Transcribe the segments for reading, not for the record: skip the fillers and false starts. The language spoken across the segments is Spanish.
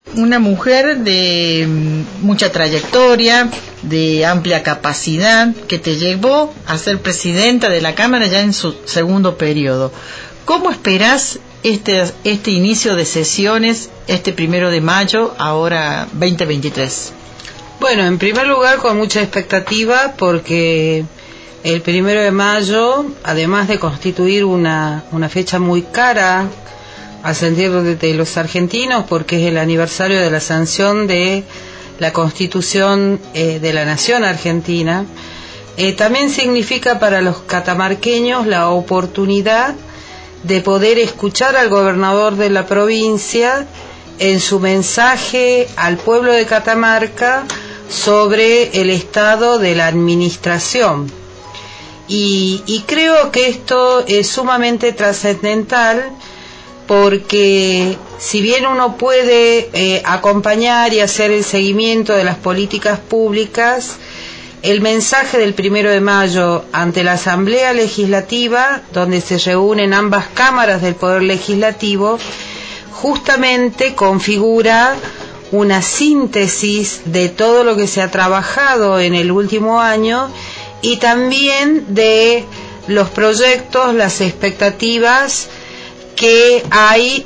una mujer de mucha trayectoria, de amplia capacidad, que te llevó a ser presidenta de la Cámara ya en su segundo periodo. ¿Cómo esperás este inicio de sesiones, este 1 de mayo, ahora 2023? Bueno, en primer lugar, con mucha expectativa, porque el 1 de mayo, además de constituir una fecha muy cara al sentir de los argentinos, porque es el aniversario de la sanción de la Constitución de la Nación Argentina, también significa para los catamarqueños la oportunidad de poder escuchar al gobernador de la provincia en su mensaje al pueblo de Catamarca sobre el estado de la administración. Y creo que esto es sumamente trascendental, porque si bien uno puede acompañar y hacer el seguimiento de las políticas públicas, el mensaje del 1 de mayo ante la Asamblea Legislativa, donde se reúnen ambas cámaras del Poder Legislativo, justamente configura una síntesis de todo lo que se ha trabajado en el último año y también de los proyectos, las expectativas que hay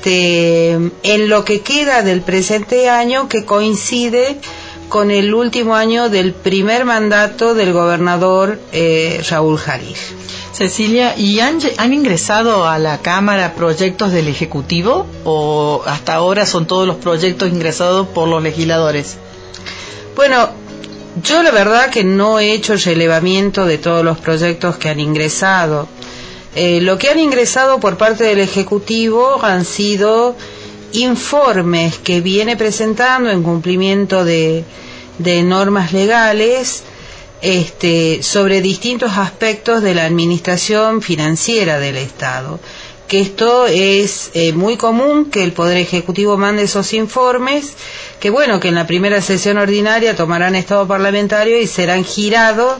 en lo que queda del presente año, que coincide con el último año del primer mandato del gobernador Raúl Jarich. Cecilia, ¿y han ingresado a la Cámara proyectos del Ejecutivo o hasta ahora son todos los proyectos ingresados por los legisladores? Bueno, yo la verdad que no he hecho el relevamiento de todos los proyectos que han ingresado. Lo que han ingresado por parte del Ejecutivo han sido informes que viene presentando en cumplimiento de normas legales sobre distintos aspectos de la administración financiera del Estado. Que esto es muy común, que el Poder Ejecutivo mande esos informes, que bueno, que en la primera sesión ordinaria tomarán estado parlamentario y serán girados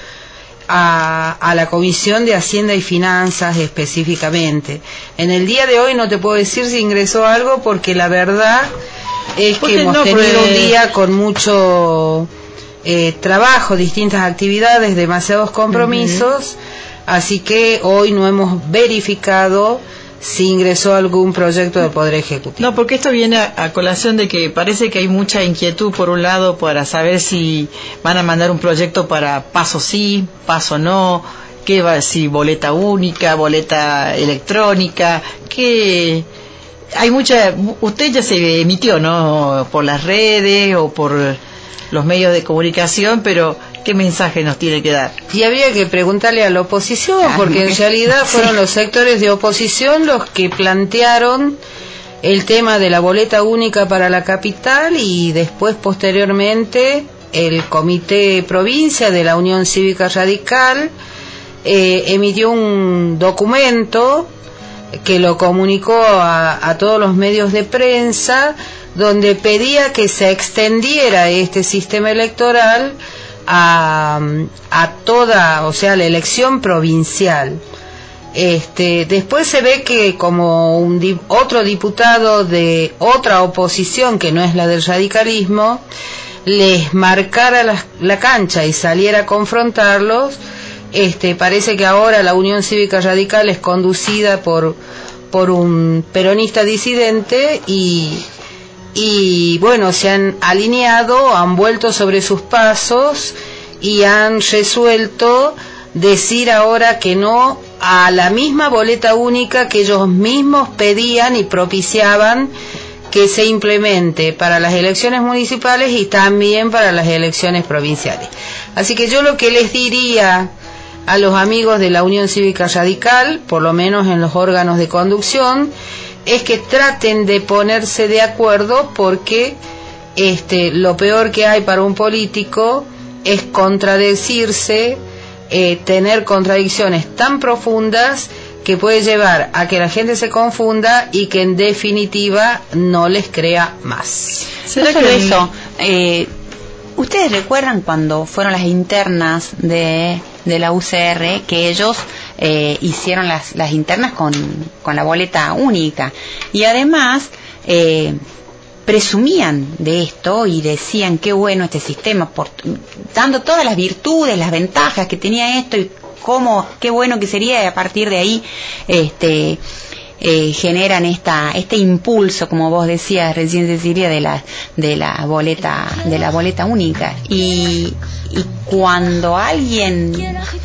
a la Comisión de Hacienda y Finanzas específicamente. En el día de hoy no te puedo decir si ingresó algo, porque la verdad es que hemos tenido un día con mucho trabajo, distintas actividades, demasiados compromisos, así que hoy no hemos verificado si ingresó algún proyecto del Poder Ejecutivo. No, porque esto viene a colación de que parece que hay mucha inquietud, por un lado, para saber si van a mandar un proyecto para paso sí, paso no, qué va, si boleta única, boleta electrónica, que hay mucha... Usted ya se emitió, ¿no?, por las redes o por los medios de comunicación, pero ¿qué mensaje nos tiene que dar? Y habría que preguntarle a la oposición, porque en realidad fueron los sectores de oposición los que plantearon el tema de la boleta única para la capital, y después, posteriormente, el Comité Provincia de la Unión Cívica Radical emitió un documento que lo comunicó a todos los medios de prensa, donde pedía que se extendiera este sistema electoral a toda, o sea, la elección provincial. Después se ve que como otro diputado de otra oposición que no es la del radicalismo les marcara la cancha y saliera a confrontarlos, parece que ahora la Unión Cívica Radical es conducida por un peronista disidente y bueno, se han alineado, han vuelto sobre sus pasos y han resuelto decir ahora que no a la misma boleta única que ellos mismos pedían y propiciaban que se implemente para las elecciones municipales y también para las elecciones provinciales. Así que yo lo que les diría a los amigos de la Unión Cívica Radical, por lo menos en los órganos de conducción, es que traten de ponerse de acuerdo, porque lo peor que hay para un político es contradecirse, tener contradicciones tan profundas que puede llevar a que la gente se confunda y que en definitiva no les crea más. No solo eso, ¿ustedes recuerdan cuando fueron las internas de la UCR, que ellos hicieron las internas con la boleta única? Y además presumían de esto y decían qué bueno este sistema, dando todas las virtudes, las ventajas que tenía esto y qué bueno que sería, y a partir de ahí generan este impulso, como vos decías recién, Cecilia, de la boleta única. Y cuando alguien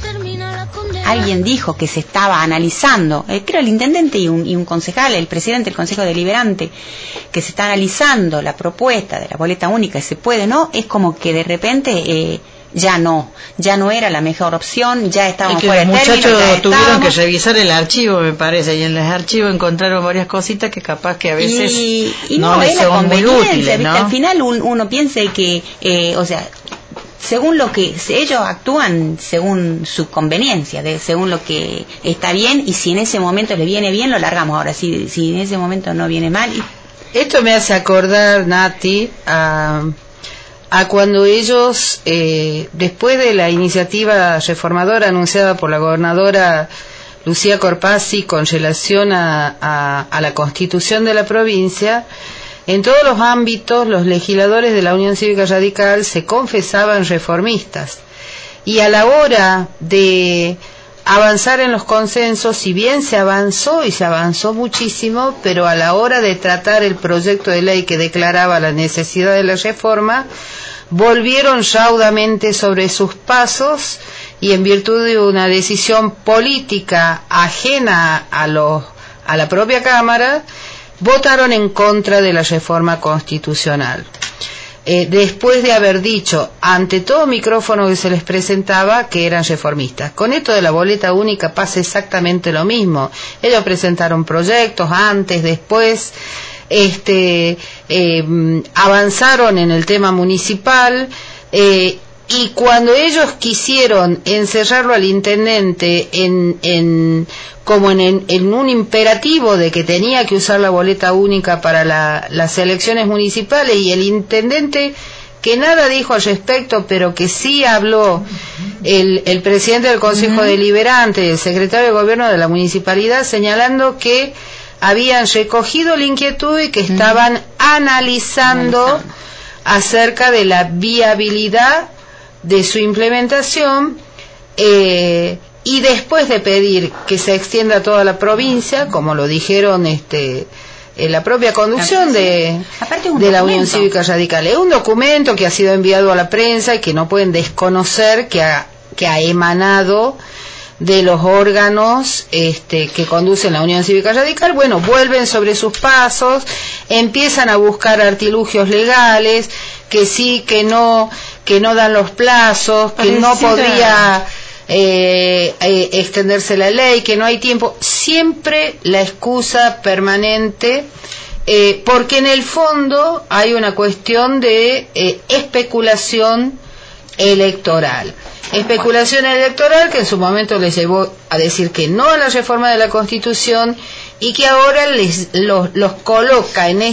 dijo que se estaba analizando, creo el intendente y un concejal, el presidente del Consejo Deliberante, que se está analizando la propuesta de la boleta única, se puede o no, es como que de repente ya no era la mejor opción, ya estábamos fuera de término. Los muchachos tuvieron que revisar el archivo, me parece, y en el archivo encontraron varias cositas que capaz que a veces no les son muy útiles, ¿no? Al final uno piensa que, según lo que ellos actúan, según su conveniencia, según lo que está bien, y si en ese momento le viene bien, lo largamos. Ahora, si en ese momento no viene mal. Esto me hace acordar, Nati, a cuando ellos, después de la iniciativa reformadora anunciada por la gobernadora Lucía Corpazzi con relación a la constitución de la provincia, en todos los ámbitos los legisladores de la Unión Cívica Radical se confesaban reformistas, y a la hora de avanzar en los consensos, si bien se avanzó y se avanzó muchísimo, pero a la hora de tratar el proyecto de ley que declaraba la necesidad de la reforma, volvieron raudamente sobre sus pasos, y en virtud de una decisión política ajena a la propia Cámara, votaron en contra de la reforma constitucional. Después de haber dicho ante todo micrófono que se les presentaba que eran reformistas. Con esto de la boleta única pasa exactamente lo mismo. Ellos presentaron proyectos antes, después, avanzaron en el tema municipal, y cuando ellos quisieron encerrarlo al intendente en un imperativo de que tenía que usar la boleta única para las elecciones municipales, y el intendente, que nada dijo al respecto, pero que sí habló el presidente del Consejo Deliberante y el secretario de Gobierno de la municipalidad, señalando que habían recogido la inquietud y que estaban analizando acerca de la viabilidad de su implementación, y después de pedir que se extienda a toda la provincia, como lo dijeron la propia conducción de la Unión Cívica Radical. Es un documento que ha sido enviado a la prensa y que no pueden desconocer que ha emanado de los órganos que conducen la Unión Cívica Radical. Bueno, vuelven sobre sus pasos, empiezan a buscar artilugios legales, que sí, que no dan los plazos, que no podría extenderse la ley, que no hay tiempo. Siempre la excusa permanente, porque en el fondo hay una cuestión de especulación electoral. Especulación electoral que en su momento les llevó a decir que no a la reforma de la Constitución, y que ahora los coloca en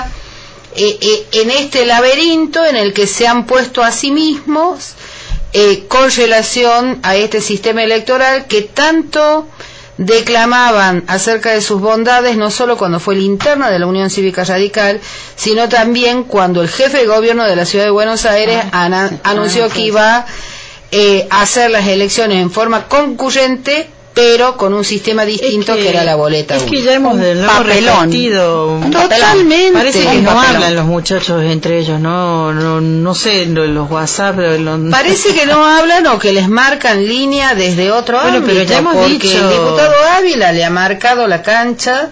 este laberinto en el que se han puesto a sí mismos, con relación a este sistema electoral que tanto declamaban acerca de sus bondades, no solo cuando fue linterna de la Unión Cívica Radical, sino también cuando el jefe de gobierno de la ciudad de Buenos Aires anunció que iba a hacer las elecciones en forma concurrente, pero con un sistema distinto, que era la boleta única. Es que ya hemos repetido totalmente. Parece que no hablan los muchachos entre ellos, no sé, los WhatsApp. Parece que no hablan, o que les marcan línea desde otro ámbito, pero ya hemos porque dicho... el diputado Ávila le ha marcado la cancha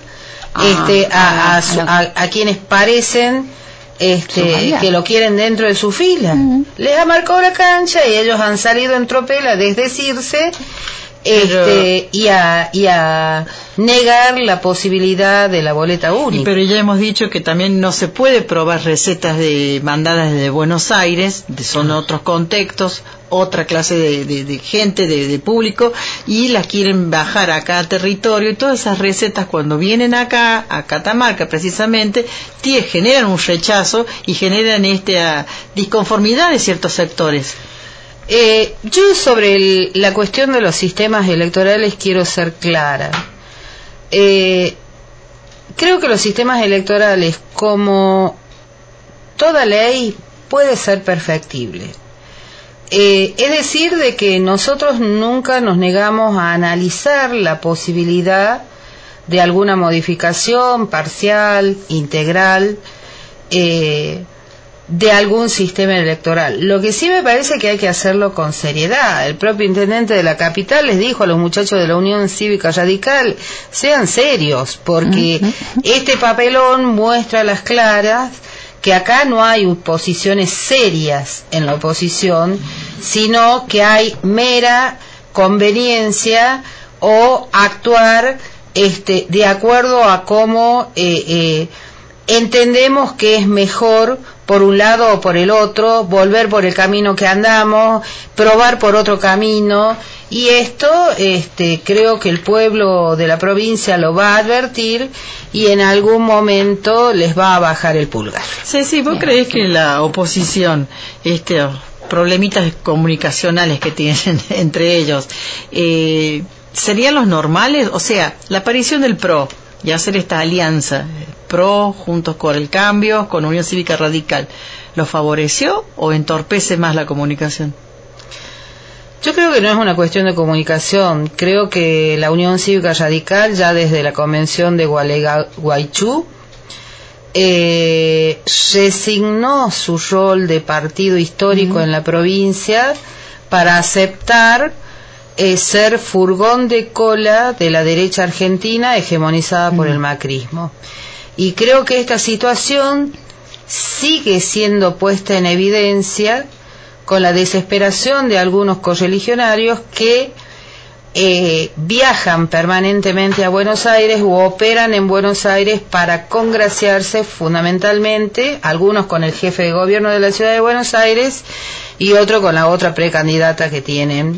a quienes parecen que lo quieren dentro de su fila. Les ha marcado la cancha y ellos han salido en tropel a desdecirse, y a negar la posibilidad de la boleta única. Pero ya hemos dicho que también no se puede probar recetas mandadas desde Buenos Aires, son otros contextos, otra clase de gente, de público, y las quieren bajar acá a territorio, y todas esas recetas cuando vienen acá, a Catamarca precisamente, generan un rechazo y generan disconformidad de ciertos sectores. Yo sobre la cuestión de los sistemas electorales quiero ser clara. Creo que los sistemas electorales, como toda ley puede ser perfectible. Es decir, de que nosotros nunca nos negamos a analizar la posibilidad de alguna modificación parcial, integral, de algún sistema electoral. Lo que sí me parece que hay que hacerlo con seriedad. El propio intendente de la capital les dijo a los muchachos de la Unión Cívica Radical, sean serios, porque este papelón muestra a las claras que acá no hay posiciones serias en la oposición, sino que hay mera conveniencia o actuar de acuerdo a cómo entendemos que es mejor por un lado o por el otro, volver por el camino que andamos, probar por otro camino, y esto creo que el pueblo de la provincia lo va a advertir y en algún momento les va a bajar el pulgar. Sí, ¿vos creés que la oposición, problemitas comunicacionales que tienen entre ellos, serían los normales? O sea, la aparición del PRO y hacer esta alianza, PRO, Juntos por el Cambio, con Unión Cívica Radical, ¿lo favoreció o entorpece más la comunicación? Yo creo que no es una cuestión de comunicación. Creo que la Unión Cívica Radical, ya desde la Convención de Gualeguaychú, resignó su rol de partido histórico en la provincia para aceptar ser furgón de cola de la derecha argentina hegemonizada por el macrismo. Y creo que esta situación sigue siendo puesta en evidencia con la desesperación de algunos correligionarios que viajan permanentemente a Buenos Aires u operan en Buenos Aires para congraciarse fundamentalmente, algunos con el jefe de gobierno de la ciudad de Buenos Aires y otro con la otra precandidata que tienen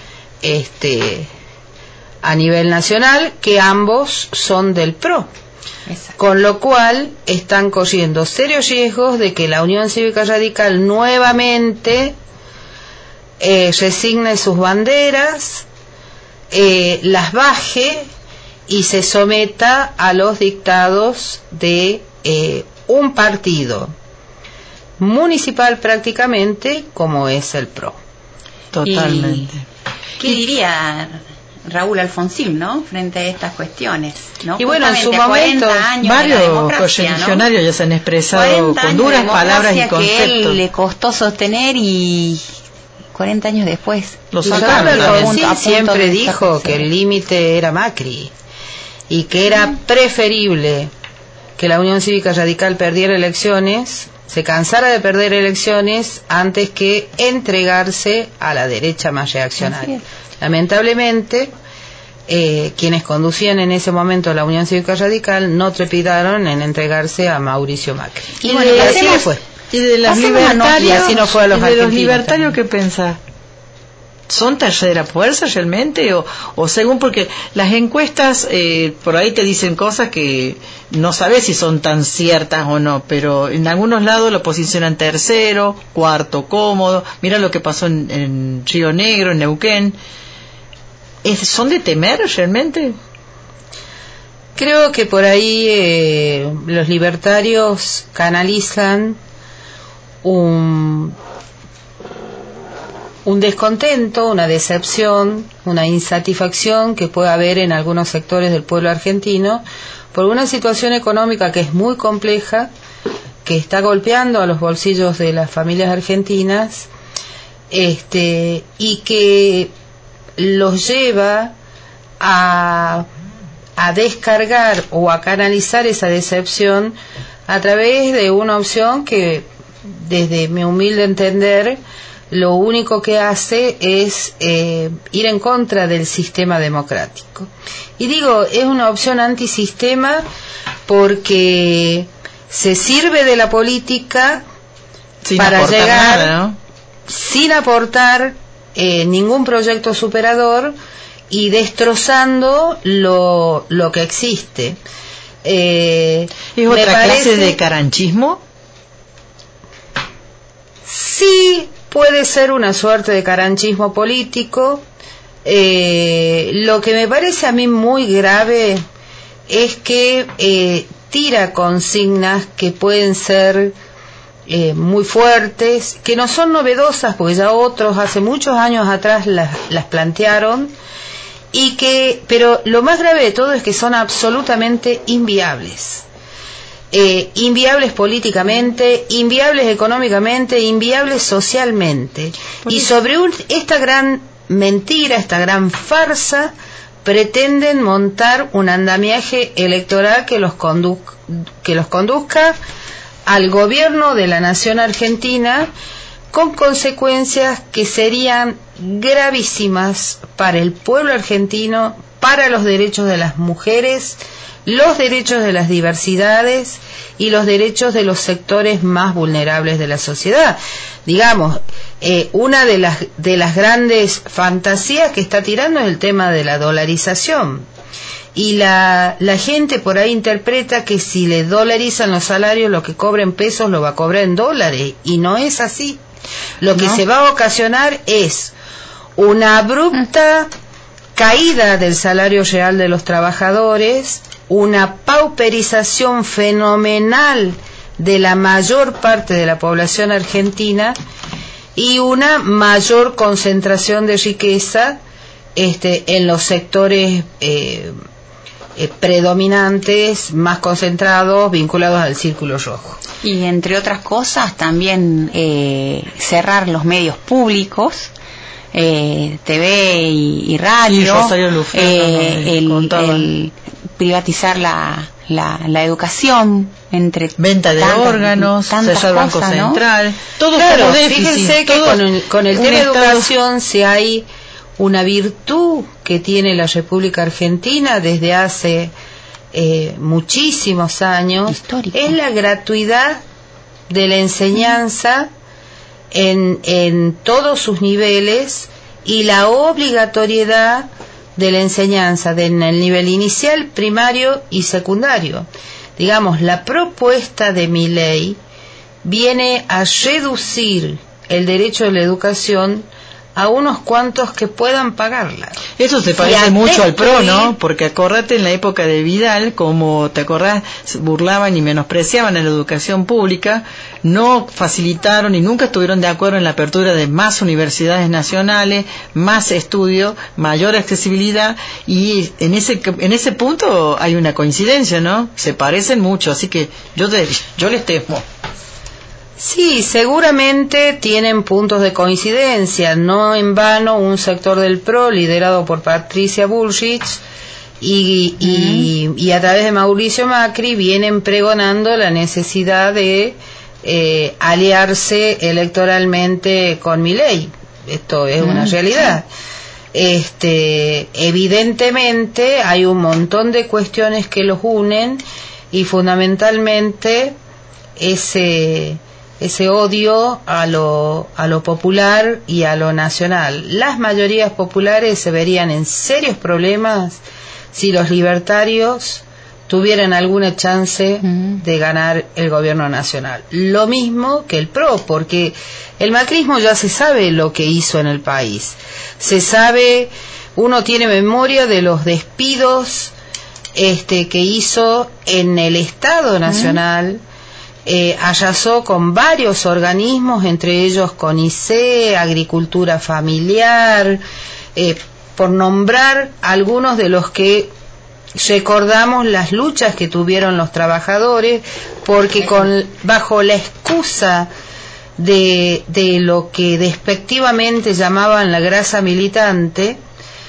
a nivel nacional, que ambos son del PRO. Exacto. Con lo cual están corriendo serios riesgos de que la Unión Cívica Radical nuevamente resigne sus banderas, las baje y se someta a los dictados de un partido municipal prácticamente como es el PRO. Totalmente. ¿Qué diría Raúl Alfonsín, ¿no?, frente a estas cuestiones, ¿no? Y bueno, en su momento varios correligionarios ya se han expresado con duras palabras y conceptos. Que él le costó sostener y 40 años después lo sacaron. Alfonsín siempre dijo que el límite era Macri y que era preferible que la Unión Cívica Radical perdiera elecciones, se cansara de perder elecciones antes que entregarse a la derecha más reaccionaria. Lamentablemente, quienes conducían en ese momento la Unión Cívica Radical no trepidaron en entregarse a Mauricio Macri. Y bueno, así fue. Y de los libertarios, así no fue a los libertarios, ¿qué pensás? ¿Son tercera fuerza realmente? O según, porque las encuestas por ahí te dicen cosas que no sabes si son tan ciertas o no, pero en algunos lados lo posicionan tercero, cuarto cómodo. Mira lo que pasó en Río Negro, en Neuquén. ¿Son de temer realmente? Creo que por ahí los libertarios canalizan un descontento, una decepción, una insatisfacción que puede haber en algunos sectores del pueblo argentino por una situación económica que es muy compleja, que está golpeando a los bolsillos de las familias argentinas, y que los lleva a descargar o a canalizar esa decepción a través de una opción que, desde mi humilde entender, lo único que hace es ir en contra del sistema democrático. Y digo, es una opción antisistema porque se sirve de la política para llegar nada, ¿no?, sin aportar ningún proyecto superador y destrozando lo que existe. ¿Es otra clase de caranchismo? Sí, puede ser una suerte de caranchismo político. Lo que me parece a mí muy grave es que tira consignas que pueden ser muy fuertes, que no son novedosas porque ya otros hace muchos años atrás las plantearon, pero lo más grave de todo es que son absolutamente inviables. Inviables políticamente, inviables económicamente, inviables socialmente. Y sobre esta gran mentira, esta gran farsa, pretenden montar un andamiaje electoral que los conduzca al gobierno de la nación argentina, con consecuencias que serían gravísimas para el pueblo argentino, para los derechos de las mujeres, los derechos de las diversidades y los derechos de los sectores más vulnerables de la sociedad. Digamos, una de las grandes fantasías que está tirando es el tema de la dolarización. Y la gente por ahí interpreta que si le dolarizan los salarios, lo que cobra en pesos lo va a cobrar en dólares, y no es así. Lo que se va a ocasionar es una abrupta caída del salario real de los trabajadores, una pauperización fenomenal de la mayor parte de la población argentina y una mayor concentración de riqueza en los sectores predominantes, más concentrados, vinculados al círculo rojo. Y entre otras cosas también cerrar los medios públicos, TV y radio, el privatizar la educación, entre venta de órganos, cesar el Banco Central, todo claro, fíjense que con el tema de educación, si hay una virtud que tiene la República Argentina desde hace muchísimos años, histórico, es la gratuidad de la enseñanza en todos sus niveles, y la obligatoriedad de la enseñanza en el nivel inicial, primario y secundario. Digamos, la propuesta de mi ley viene a reducir el derecho de la educación a unos cuantos que puedan pagarla. Eso se parece mucho al PRO, ¿no? Porque acordate en la época de Vidal, como te acordás, burlaban y menospreciaban a la educación pública, no facilitaron y nunca estuvieron de acuerdo en la apertura de más universidades nacionales, más estudio, mayor accesibilidad, y en ese punto hay una coincidencia, ¿no? Se parecen mucho, así que yo les temo. Sí, seguramente tienen puntos de coincidencia. No en vano un sector del PRO liderado por Patricia Bullrich y a través de Mauricio Macri vienen pregonando la necesidad de aliarse electoralmente con Milei. Esto es una realidad. Evidentemente hay un montón de cuestiones que los unen, y fundamentalmente ese odio a lo popular y a lo nacional. Las mayorías populares se verían en serios problemas si los libertarios tuvieran alguna chance de ganar el gobierno nacional. Lo mismo que el PRO, porque el macrismo ya se sabe lo que hizo en el país. Se sabe, uno tiene memoria de los despidos que hizo en el Estado Nacional. Arrasó con varios organismos, entre ellos CONICET, Agricultura Familiar, por nombrar algunos de los que recordamos las luchas que tuvieron los trabajadores, porque bajo la excusa de lo que despectivamente llamaban la grasa militante,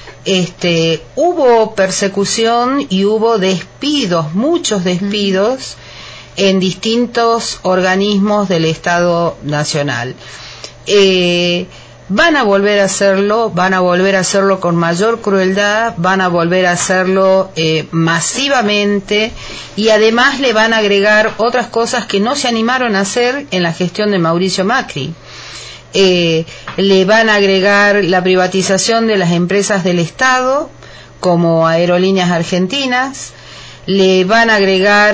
hubo persecución y hubo despidos, muchos despidos, en distintos organismos del Estado Nacional. Van a volver a hacerlo con mayor crueldad, van a volver a hacerlo masivamente, y además le van a agregar otras cosas que no se animaron a hacer en la gestión de Mauricio Macri. Le van a agregar la privatización de las empresas del Estado, como Aerolíneas Argentinas. Le van a agregar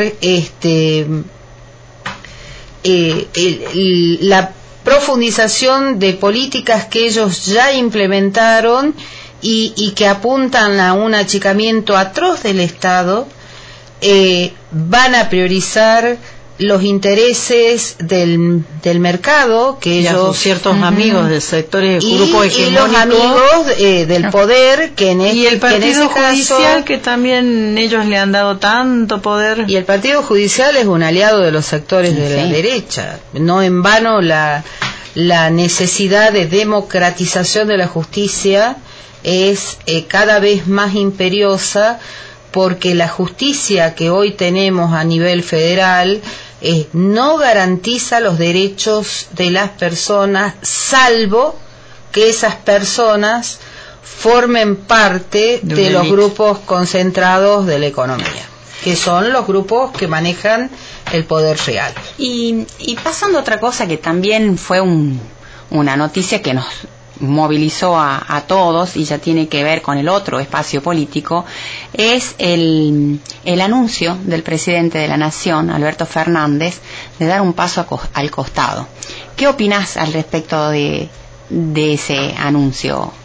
la profundización de políticas que ellos ya implementaron y que apuntan a un achicamiento atroz del Estado. Van a priorizar los intereses del mercado, que y ellos... ciertos amigos de sectores, grupos hegemónicos. Y los amigos del poder, que y el partido judicial, caso, que también ellos le han dado tanto poder. Y el partido judicial es un aliado de los sectores de la derecha. No en vano la necesidad de democratización de la justicia es cada vez más imperiosa, porque la justicia que hoy tenemos a nivel federal no garantiza los derechos de las personas, salvo que esas personas formen parte de los grupos concentrados de la economía, que son los grupos que manejan el poder real. Y pasando a otra cosa que también fue una noticia que nos movilizó a todos y ya tiene que ver con el otro espacio político, es el anuncio del presidente de la Nación, Alberto Fernández, de dar un paso al costado. ¿Qué opinás al respecto de ese anuncio?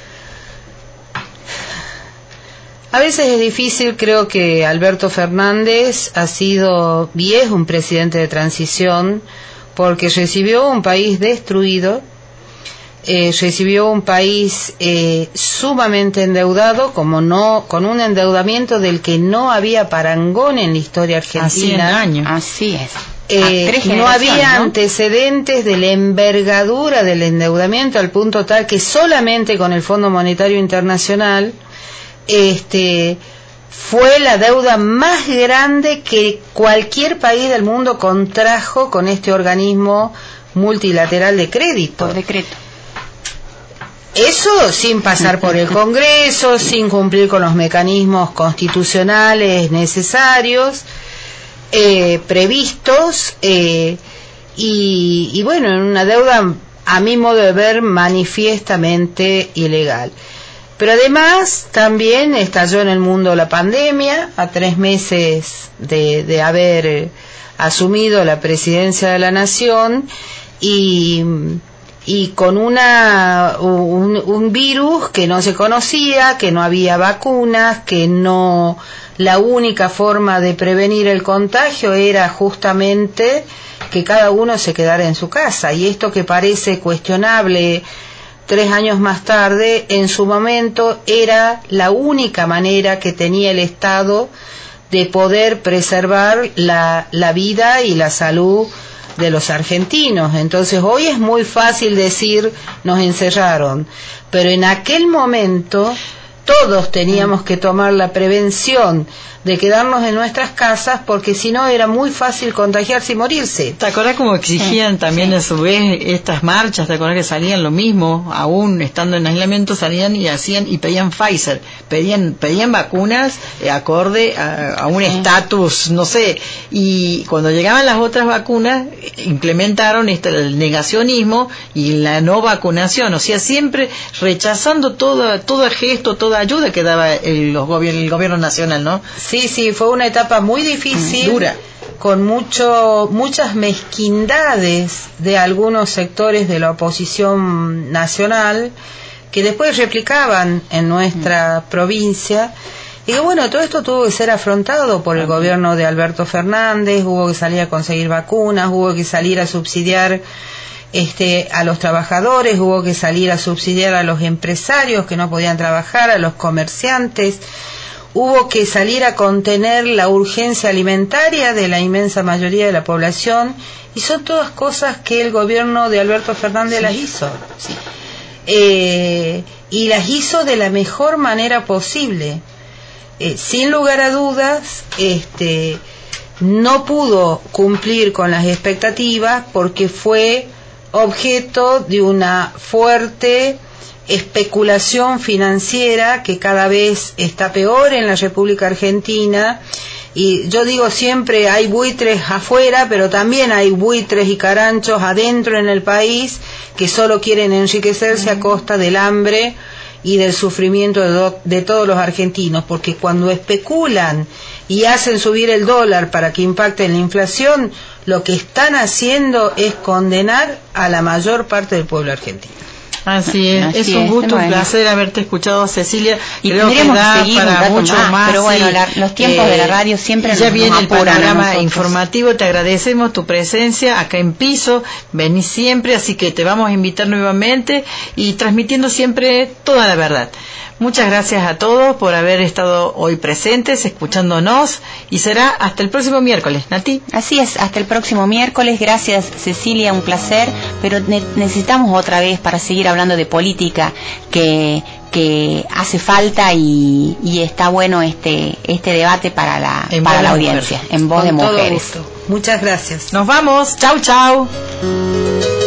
A veces es difícil, creo que Alberto Fernández ha sido y es un presidente de transición, porque recibió un país destruido, recibió un país sumamente endeudado, con un endeudamiento del que no había parangón en la historia argentina. Así en años. Así es. No había antecedentes de la envergadura del endeudamiento, al punto tal que solamente con el Fondo Monetario Internacional fue la deuda más grande que cualquier país del mundo contrajo con este organismo multilateral de crédito. Por decreto. Eso sin pasar por el Congreso, sin cumplir con los mecanismos constitucionales necesarios, previstos, y bueno, en una deuda, a mi modo de ver, manifiestamente ilegal. Pero además también estalló en el mundo la pandemia, a 3 meses de haber asumido la presidencia de la Nación, y con un virus que no se conocía, que no había vacunas, que no, la única forma de prevenir el contagio era justamente que cada uno se quedara en su casa. Y esto que parece cuestionable 3 años más tarde, en su momento era la única manera que tenía el Estado de poder preservar la vida y la salud de los argentinos. Entonces hoy es muy fácil decir nos encerraron, pero en aquel momento todos teníamos que tomar la prevención de quedarnos en nuestras casas, porque si no era muy fácil contagiarse y morirse. ¿Te acordás cómo exigían también a su vez estas marchas? ¿Te acordás que salían lo mismo? Aún estando en aislamiento salían y hacían y pedían Pfizer, pedían vacunas acorde a un estatus, no sé, y cuando llegaban las otras vacunas implementaron el negacionismo y la no vacunación, o sea, siempre rechazando todo gesto, toda ayuda que daba el gobierno nacional, ¿no? Sí, fue una etapa muy difícil, dura, con muchas mezquindades de algunos sectores de la oposición nacional que después replicaban en nuestra provincia. Y que bueno, todo esto tuvo que ser afrontado por el gobierno de Alberto Fernández. Hubo que salir a conseguir vacunas, hubo que salir a subsidiar a los trabajadores, hubo que salir a subsidiar a los empresarios que no podían trabajar, a los comerciantes. Hubo que salir a contener la urgencia alimentaria de la inmensa mayoría de la población, y son todas cosas que el gobierno de Alberto Fernández las hizo. Sí. Y las hizo de la mejor manera posible. Sin lugar a dudas, no pudo cumplir con las expectativas porque fue objeto de una fuerte especulación financiera que cada vez está peor en la República Argentina. Y yo digo siempre, hay buitres afuera, pero también hay buitres y caranchos adentro en el país que solo quieren enriquecerse a costa del hambre y del sufrimiento de todos los argentinos, porque cuando especulan y hacen subir el dólar para que impacte en la inflación, lo que están haciendo es condenar a la mayor parte del pueblo argentino. Así es, es un gusto, un placer haberte escuchado, Cecilia. Y creo que da para mucho más, pero bueno, los tiempos de la radio siempre ya nos viene el panorama a informativo. Te agradecemos tu presencia acá en Piso, venís siempre, así que te vamos a invitar nuevamente y transmitiendo siempre toda la verdad. Muchas gracias a todos por haber estado hoy presentes, escuchándonos, y será hasta el próximo miércoles. Nati. Así es, hasta el próximo miércoles. Gracias, Cecilia, un placer, pero necesitamos otra vez para seguir hablando de política que hace falta y está bueno este debate para la audiencia, en voz de mujeres. Muchas gracias. Nos vamos. Chau, chau.